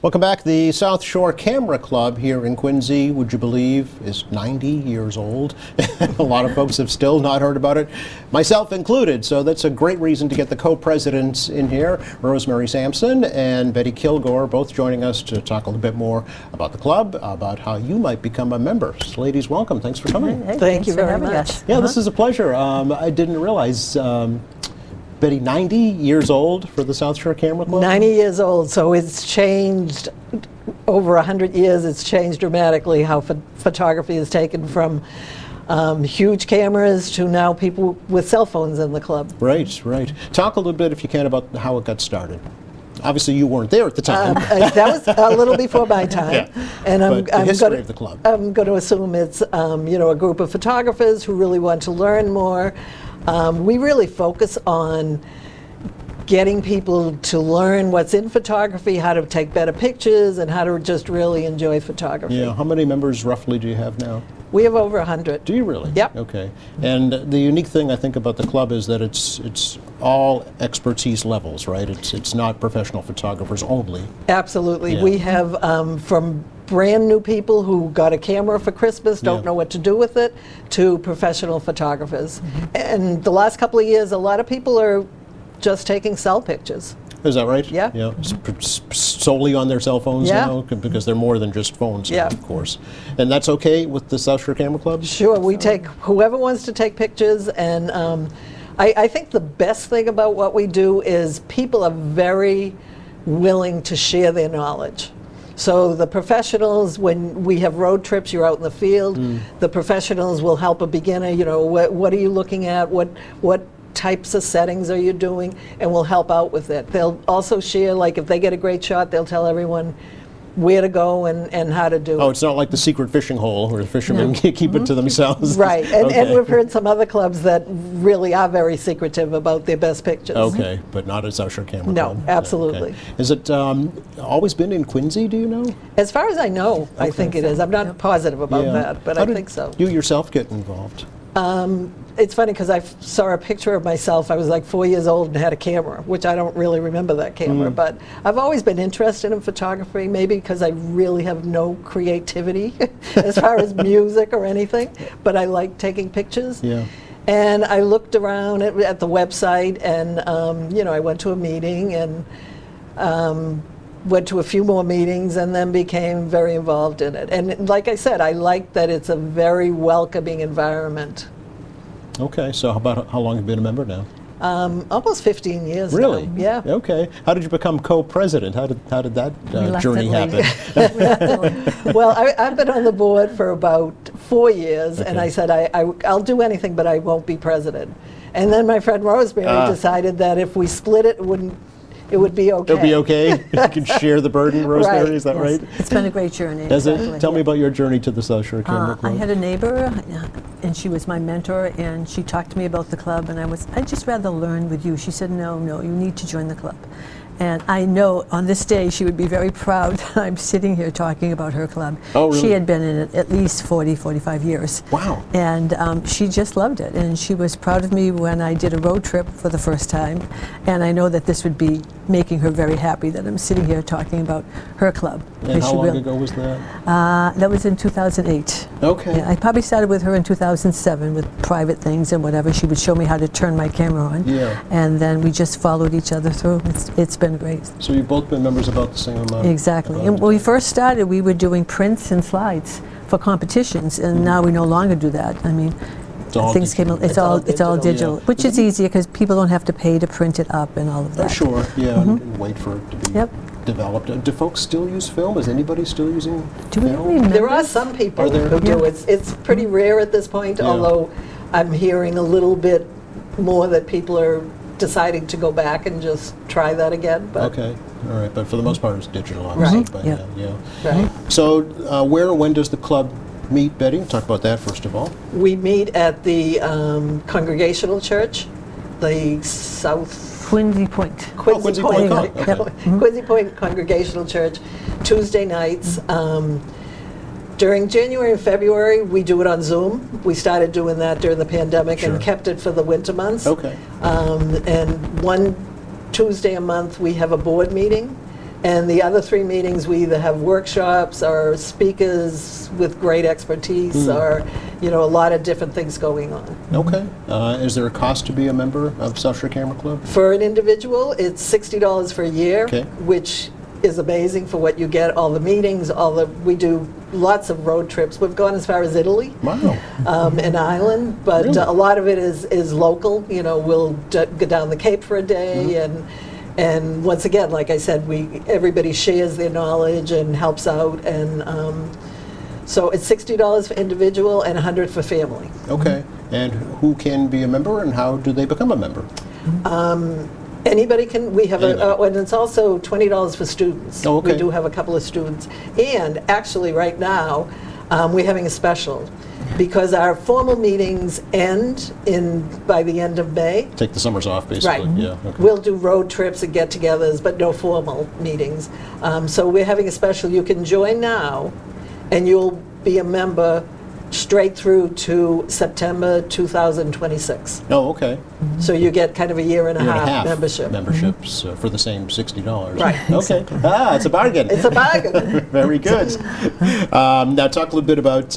Welcome back. The South Shore Camera Club here in Quincy, would you believe, is 90 years old. A lot of folks have still not heard about it, myself included. So that's a great reason to get the co-presidents in here, Rosemary Sampson and Betty Kilgore, both joining us to talk a little bit more about the club, about how you might become a member. So ladies, welcome. Thanks for coming. Hey, thank you very much. Yeah, this is a pleasure. I didn't realize Betty, 90 years old for the South Shore Camera Club? 90 years old, so it's changed over 100 years. It's changed dramatically how photography is taken from huge cameras to now people with cell phones in the club. Right, right. Talk a little bit, if you can, about how it got started. Obviously, you weren't there at the time. That was a little before my time. Yeah. And the history of the club. I'm going to assume it's a group of photographers who really want to learn more. We really focus on getting people to learn what's in photography, how to take better pictures, and how to just really enjoy photography. Yeah. How many members roughly do you have now? We have over 100. Do you really? Yep. Okay. And the unique thing I think about the club is that it's all expertise levels, right? It's not professional photographers only. Absolutely. Yeah. We have from brand new people who got a camera for Christmas, don't know what to do with it, to professional photographers. Mm-hmm. And the last couple of years, a lot of people are just taking cell pictures. Is that right? Yeah. Yeah. Solely on their cell phones now, because they're more than just phones now, of course. And that's okay with the South Shore Camera Club? Sure. We take whoever wants to take pictures, and I think the best thing about what we do is people are very willing to share their knowledge. So the professionals, when we have road trips, you're out in the field, the professionals will help a beginner, what are you looking at, what types of settings are you doing, and we'll help out with it. They'll also share, like if they get a great shot, they'll tell everyone where to go and how to do it. Oh, it's not like the secret fishing hole where the fishermen keep it to themselves. Right, and we've heard some other clubs that really are very secretive about their best pictures. Okay, but not at South Shore Camera Club? No, absolutely. Okay. Is it always been in Quincy, do you know? As far as I know, I think it is. I'm not positive about that, but How I did think so. You yourself get involved? It's funny because I saw a picture of myself. I was like 4 years old and had a camera, which I don't really remember that camera. But I've always been interested in photography, maybe because I really have no creativity as far as music or anything. But I like taking pictures. Yeah. And I looked around at the website, and I went to a meeting and went to a few more meetings, and then became very involved in it. And like I said, I like that it's a very welcoming environment. Okay, so how long have you been a member now? Almost 15 years Really? now. Yeah. Okay. How did you become co-president? How did that journey happen? Well, I've been on the board for about 4 years, and I said I'll do anything, but I won't be president. And then my friend Rosemary decided that if we split it, it would be okay. It'll be okay? You can share the burden, Rosemary, Right. is that right? It's been a great journey. Does it? Tell me about your journey to the South Shore Camera Club. I had a neighbor, and she was my mentor, and she talked to me about the club, and I'd just rather learn with you. She said, no, you need to join the club. And I know on this day she would be very proud that I'm sitting here talking about her club. Oh, really? She had been in it at least 40, 45 years. Wow. And she just loved it. And she was proud of me when I did a road trip for the first time. And I know that this would be making her very happy that I'm sitting here talking about her club. And how long ago was that? That was in 2008. Okay. Yeah, I probably started with her in 2007 with private things and whatever. She would show me how to turn my camera on. Yeah. And then we just followed each other through. It's been great. So you've both been members about the same amount? Exactly. And when we first started, we were doing prints and slides for competitions, and now we no longer do that. I mean, things came. It's all digital, which is easier because people don't have to pay to print it up and all of that. Sure. Yeah. And wait for it to be developed. Do folks still use film? Is anybody still using film? There are some people who do. It's pretty rare at this point, although I'm hearing a little bit more that people are deciding to go back and just try that again. But okay, all right, but for the most part it's digital, obviously. Right. But Right. So where or when does the club meet, Betty? Talk about that first of all. We meet at the Congregational Church, the South Quincy Point. Quincy Point. Okay. Quincy Point Congregational Church, Tuesday nights. During January and February, we do it on Zoom. We started doing that during the pandemic and kept it for the winter months. Okay. And one Tuesday a month, we have a board meeting And the other 3 meetings, we either have workshops or speakers with great expertise or, a lot of different things going on. Okay. Is there a cost to be a member of South Shore Camera Club? For an individual, it's $60 for a year, Okay. which is amazing for what you get, all the meetings, we do lots of road trips. We've gone as far as Italy. Wow. An island, but Really? a lot of it is local. We'll go down the Cape for a day, and once again, like I said, everybody shares their knowledge and helps out, and so it's $60 for individual and $100 for family. Okay. And who can be a member, and how do they become a member? Anybody can. We have Anybody. and it's also $20 for students. Oh, okay. We do have a couple of students, and actually, right now, we're having a special because our formal meetings end by the end of May. Take the summers off, basically. Right. Yeah. Okay. We'll do road trips and get-togethers, but no formal meetings. So we're having a special. You can join now, and you'll be a member straight through to September 2026. Oh, okay. So you get kind of a year and a Year and a half half membership. memberships for the same $60. Right. Okay. It's a bargain. It's a bargain. Very good. Now, talk a little bit about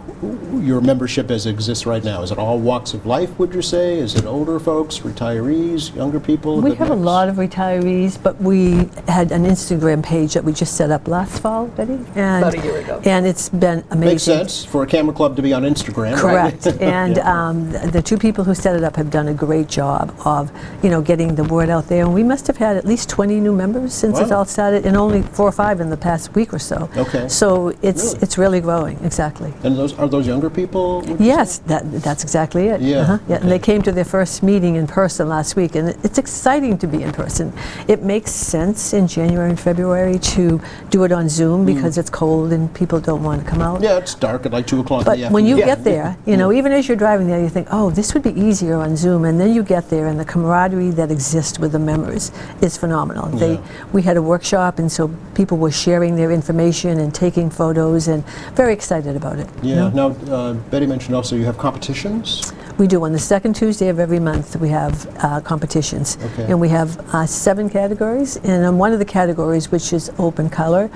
your membership as it exists right now. Is it all walks of life, would you say? Is it older folks, retirees, younger people? We have a lot of retirees, but we had an Instagram page that we just set up last fall, Betty, and About a year ago. and it's been amazing. Makes sense for a camera club to be on Instagram. Correct. Right? And the 2 people who set it up have done a great job of, getting the word out there. And we must have had at least 20 new members since it Wow. all started, and only 4 or 5 in the past week or so. Okay. So it's Really? it's really growing. Exactly. And are those younger people? would you Yes, that's exactly it. Yeah, Yeah. okay. And they came to their first meeting in person last week, and it's exciting to be in person. It makes sense in January and February to do it on Zoom because it's cold and people don't want to come out. say? Yeah, it's dark at like 2 o'clock in But the afternoon. when you Yeah. get there, even as you're driving there, you think, oh, this would be easier on Zoom. And then you get there, and the camaraderie that exists with the members is phenomenal. Yeah. We had a workshop, and so people were sharing their information and taking photos, and very excited about it. Yeah. Now, Betty mentioned also you have competitions. We do. On the second Tuesday of every month, we have competitions. Okay. And we have 7 categories. And on one of the categories, which is open color,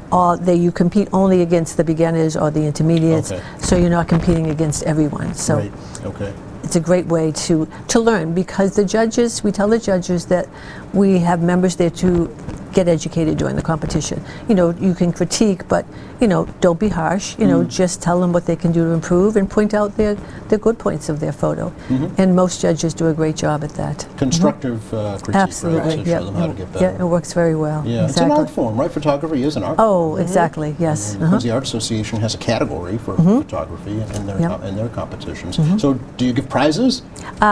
you compete only against the beginners or the intermediates, Okay. so you're not competing against everyone. So Right. Okay. it's a great way to learn, because we tell the judges that we have members there to get educated during the competition. You can critique, but don't be harsh. Just tell them what they can do to improve and point out their good points of their photo. And most judges do a great job at that. Constructive critique, Absolutely. right? To show them how to get better. Yeah, it works very well. Yeah, it's exactly. an art form, right? Photography is an art Oh, exactly. Yes. form. Quincy Art Association has a category for photography in their, Yep. in their competitions. So do you give prizes?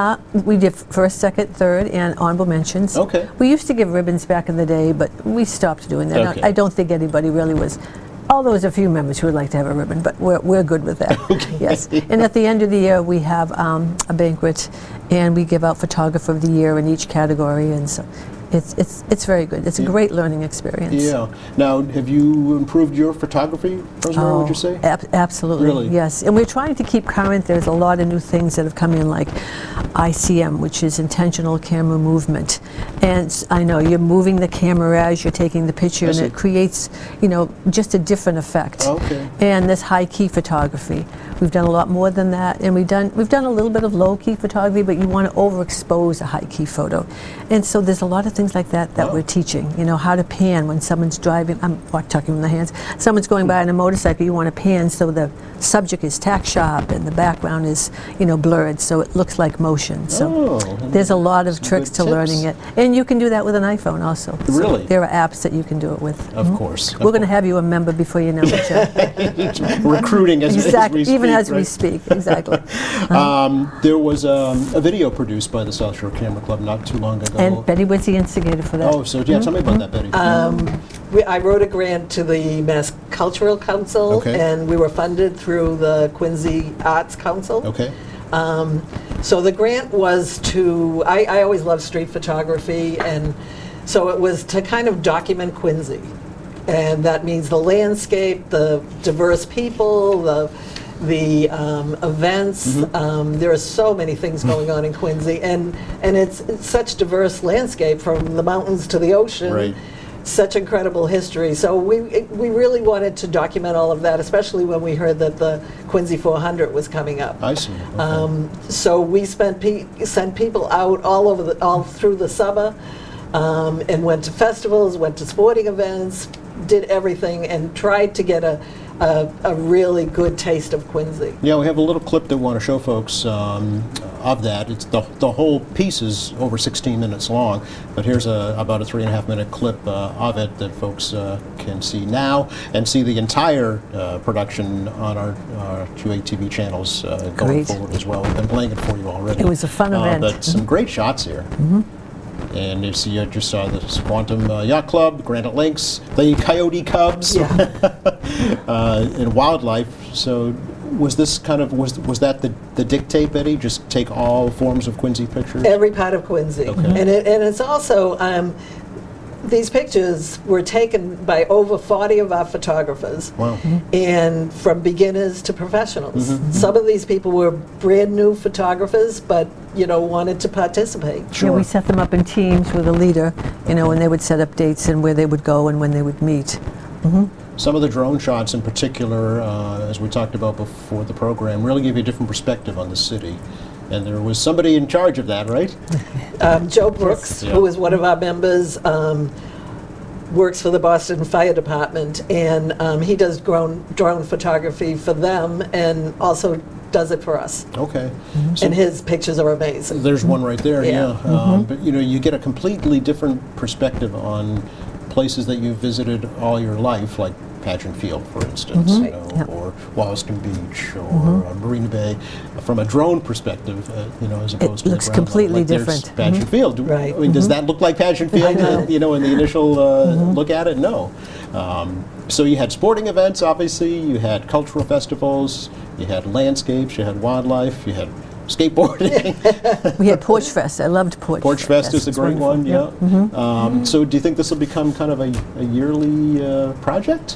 We did first, second, third, and honorable mentions. Okay. We used to give ribbons back in the day, but we stopped doing that. Okay. I don't think anybody really was. Although there's a few members who would like to have a ribbon, but we're good with that. Yes. And at the end of the year, we have a banquet, and we give out Photographer of the Year in each category, and so it's very good. It's a great learning experience. Yeah. Now, have you improved your photography, Rosemary, would you say? Absolutely. Really? Yes. And we're trying to keep current. There's a lot of new things that have come in, like ICM, which is intentional camera movement. And I know you're moving the camera as you're taking the picture, I and see. it creates, just a different effect. Okay. And this high key photography. We've done a lot more than that, and we've done a little bit of low key photography, but you want to overexpose a high key photo. And so there's a lot of things like that Wow. we're teaching. How to pan when someone's driving. I'm talking from the hands. Someone's going by on a motorcycle. You want to pan so the subject is tack sharp and the background is blurred, so it looks like motion. So there's a lot of tricks good to learning tips. it, and you can do that with an iPhone also. So Really? there are apps that you can do it with. Of course. We're going to have you a member before you know it, Jeff. Recruiting as we Exactly. speak. Even as we right? speak. Exactly. There was a video produced by the South Shore Camera Club not too long ago. And Betty was the instigator for that. Oh, so yeah, tell me about that, Betty. I wrote a grant to the Mass Cultural Council, Okay. and we were funded through the Quincy Arts Council. Okay. So the grant was to, I always loved street photography, and so it was to kind of document Quincy. And that means the landscape, the diverse people, the events. There are so many things going on in Quincy, and it's such diverse landscape, from the mountains to the ocean. Right. such incredible history. So we really wanted to document all of that, especially when we heard that the Quincy 400 was coming up. I see. Okay. So we sent people out all through the summer, and went to festivals, went to sporting events, did everything, and tried to get a really good taste of Quincy. Yeah, we have a little clip that we want to show folks of that. It's the whole piece is over 16 minutes long, but here's about a 3.5-minute clip of it that folks can see now and see the entire production on our QATV channels going Great. forward as well. We've been playing it for you already. It was a fun event. But some great shots here. And you see, I just saw the Quantum Yacht Club, Granite Lynx, the Coyote Cubs, and wildlife. So, was this kind of was that the dictate, Betty? Just take all forms of Quincy pictures. Every part of Quincy, Okay. and it's also these pictures were taken by over 40 of our photographers. Wow. And from beginners to professionals. Some of these people were brand new photographers, but wanted to participate. Yeah, Sure. we set them up in teams with a leader, and they would set up dates and where they would go and when they would meet. Some of the drone shots in particular, as we talked about before the program, really give you a different perspective on the city. And there was somebody in charge of that, right? Joe Brooks, Yeah. who is one of our members, works for the Boston Fire Department, and he does drone photography for them and also does it for us. Okay. So And his pictures are amazing. there's one right there, Yeah. yeah. But you get a completely different perspective on places that you've visited all your life, like Pageant Field, for instance, Yep. or Wollaston Beach, or Marina Bay, from a drone perspective, as opposed to looks the ground level. completely Like there's different. Pageant Field. Right. I mean, does that look like Pageant Field? know. In the initial look at it, no. So you had sporting events, obviously. You had cultural festivals. You had landscapes. You had wildlife. You had skateboarding. We had Porch Fest. I loved Porch Fest. Porch Fest is a It's great wonderful. one, yeah. So do you think this will become kind of a yearly project?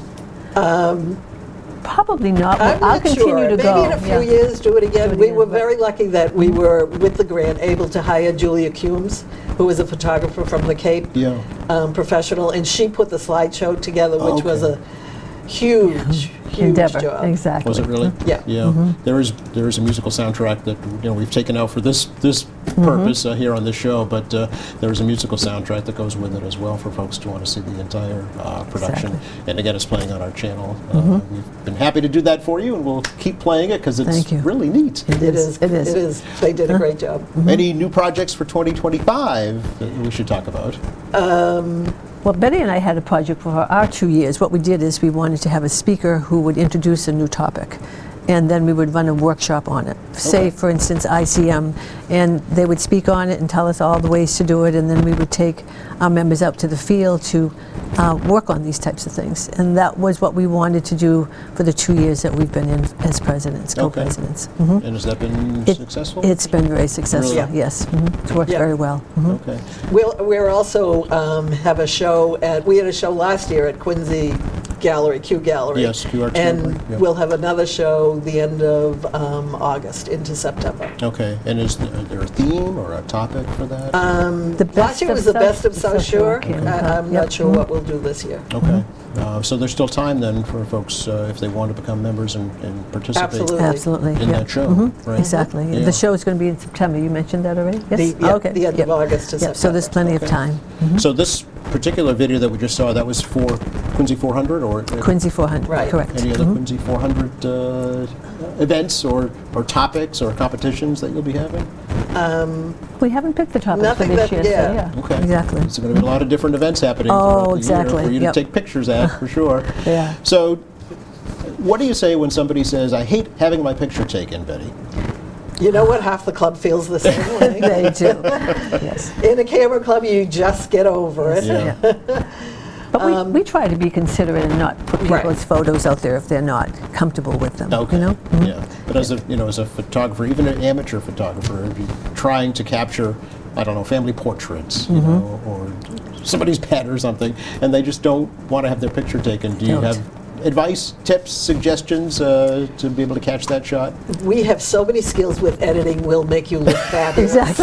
Probably not. I'm I'll not continue sure. to Maybe go. in a few Yeah. years, do it again. Do it We again, were but- very lucky that we were, with the grant, able to hire Julia Cumes, who is a photographer from the Cape, Yeah. professional, and she put the slideshow together, which was Okay. a huge Endeavor. job. Exactly. Was it really? Yeah. Yeah. There is a musical soundtrack that we've taken out for this purpose here on this show, but there is a musical soundtrack that goes with it as well for folks to want to see the entire production. Exactly. And again, it's playing on our channel. We've been happy to do that for you, and we'll keep playing it because it's Thank you. really neat. It is. It is. It is. They did a great job. Any new projects for 2025 that we should talk about? Well, Betty and I had a project for our 2 years. What we did is we wanted to have a speaker who would introduce a new topic, and then we would run a workshop on it. Say, for instance, ICM, and they would speak on it and tell us all the ways to do it, and then we would take our members out to the field to work on these types of things. And that was what we wanted to do for the 2 years that we've been in as presidents, Okay. co-presidents. And has that been It- successful? It's been very successful, Really? yes. It's worked Yeah. very well. Okay. We're also have a show we had a show last year at Quincy Gallery, Q Gallery. Yes, Q Arts And Gallery, yeah. we'll have another show the end of August into September. Okay. And is there a theme or a topic for that? The Last year was the best of South Shore. King. I'm Yep. not sure what we'll do this year. Okay. So there's still time then for folks if they want to become members and participate Absolutely. Absolutely, in yeah. that show, right? Exactly. Yeah. The show is going to be in September. You mentioned that already? Yes? The end Yep. of August to Yep. So there's September. plenty of time. So this particular video that we just saw, that was for Quincy 400 or Quincy 400, Right. correct. any other Quincy 400 events or topics or competitions that you'll be having? We haven't picked the topic Nothing for this that- year, yeah. so Okay. Exactly. So going to be a lot of different events happening Oh, throughout the exactly. year for you to Yep. take pictures at, for sure. Yeah. So what do you say when somebody says, I hate having my picture taken, Betty? You know what? Half the club feels the same way. They do. Yes. In a camera club, you just get over it. Yeah. But we try to be considerate and not put Right. people's photos out there if they're not comfortable with them. Okay. You know? Yeah. But as a photographer, even an amateur photographer, if you're trying to capture, I don't know, family portraits, or somebody's pet or something, and they just don't want to have their picture taken, do you Don't. have advice, tips, suggestions to be able to catch that shot? We have so many skills with editing. We'll make you look fabulous. Exactly.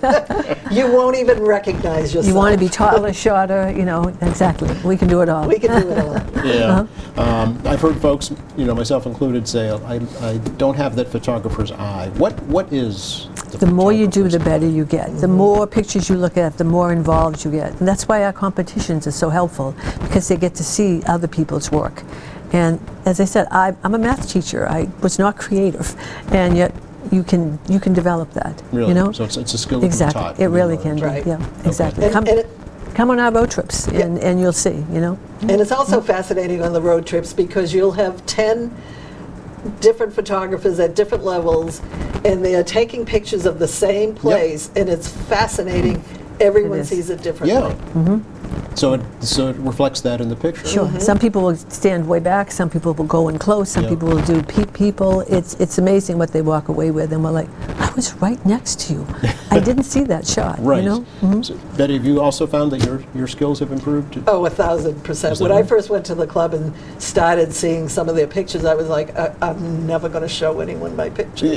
You won't even recognize yourself. You want to be taller, shorter, you know, exactly. We can do it all. We can do it all. Yeah. I've heard folks, you know, myself included, say, I don't have that photographer's eye. What is The more you do, the photographer's better you get. The more pictures you look at, the more involved you get. And that's why our competitions are so helpful, because they get to see other people's work. And as I said, I'm a math teacher. I was not creative, and yet you can develop that. Really? You know? So it's a skill that exactly. can be taught. It really can be. Right. Yeah, exactly. And- Come, and it- come on our road trips, and you'll see. You know. And it's also fascinating on the road trips because you'll have 10 different photographers at different levels, and they are taking pictures of the same place, and it's fascinating. Everyone is. sees it differently. Yeah. So it reflects that in the picture. Sure. Some people will stand way back. Some people will go in close. Some Yeah. people will do peep people. It's amazing what they walk away with, and we're like, I was right next to you. I didn't see that shot. Right. You know. Mm-hmm. So, Betty, have you also found that your skills have improved? Oh, 1,000%. Is that When I right? first went to the club and started seeing some of their pictures, I was like, I'm never going to show anyone my pictures.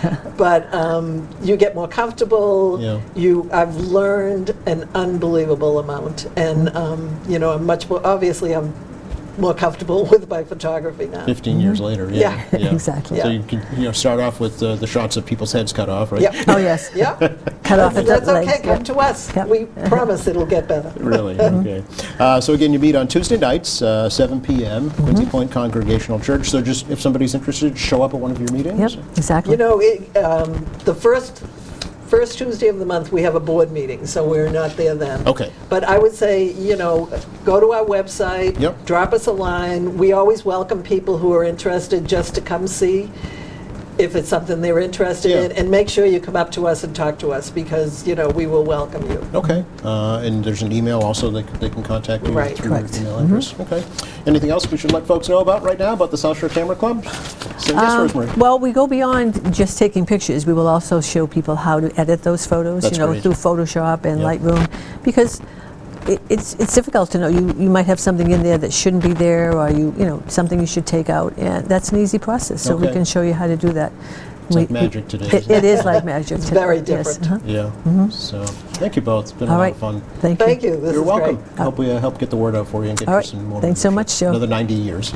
But you get more comfortable. Yeah. I've learned an unbelievable amount, and you know, I'm much more. Obviously, I'm more comfortable with my photography now. 15 years later. Yeah. Exactly. So Yeah. you can start off with the shots of people's heads cut off, right? Yep. Oh yes. Yeah. Cut off at That's the legs. okay. Come to us. Yep. We promise it'll get better. Really? Okay. So again, you meet on Tuesday nights, 7 p.m., Quincy Point Congregational Church. So just if somebody's interested, show up at one of your meetings? Yep. Exactly. You know, the first Tuesday of the month, we have a board meeting, so we're not there then. Okay. But I would say, you know, go to our website, Yep. drop us a line. We always welcome people who are interested just to come see if it's something they're interested Yeah. in, and make sure you come up to us and talk to us, because, you know, we will welcome you. Okay. And there's an email also they can contact you Right. through Correct. your email address. Okay. Anything else we should let folks know about right now about the South Shore Camera Club? So yes, Rosemary. Well, we go beyond just taking pictures. We will also show people how to edit those photos, That's you know, great. through Photoshop and Yep. Lightroom, because it's difficult to know. You might have something in there that shouldn't be there, or you know something you should take out, and that's an easy process. So we Okay. can show you how to do that. It's like magic today. isn't It is like magic. It's today, very yes, different. uh-huh. Yeah. So thank you both. It's been a All lot right. of fun. Thank you. Thank you. This You're is welcome. great. I hope we help get the word out for you and get All you right. some more. Thanks so membership. much, Joe. Another 90 years.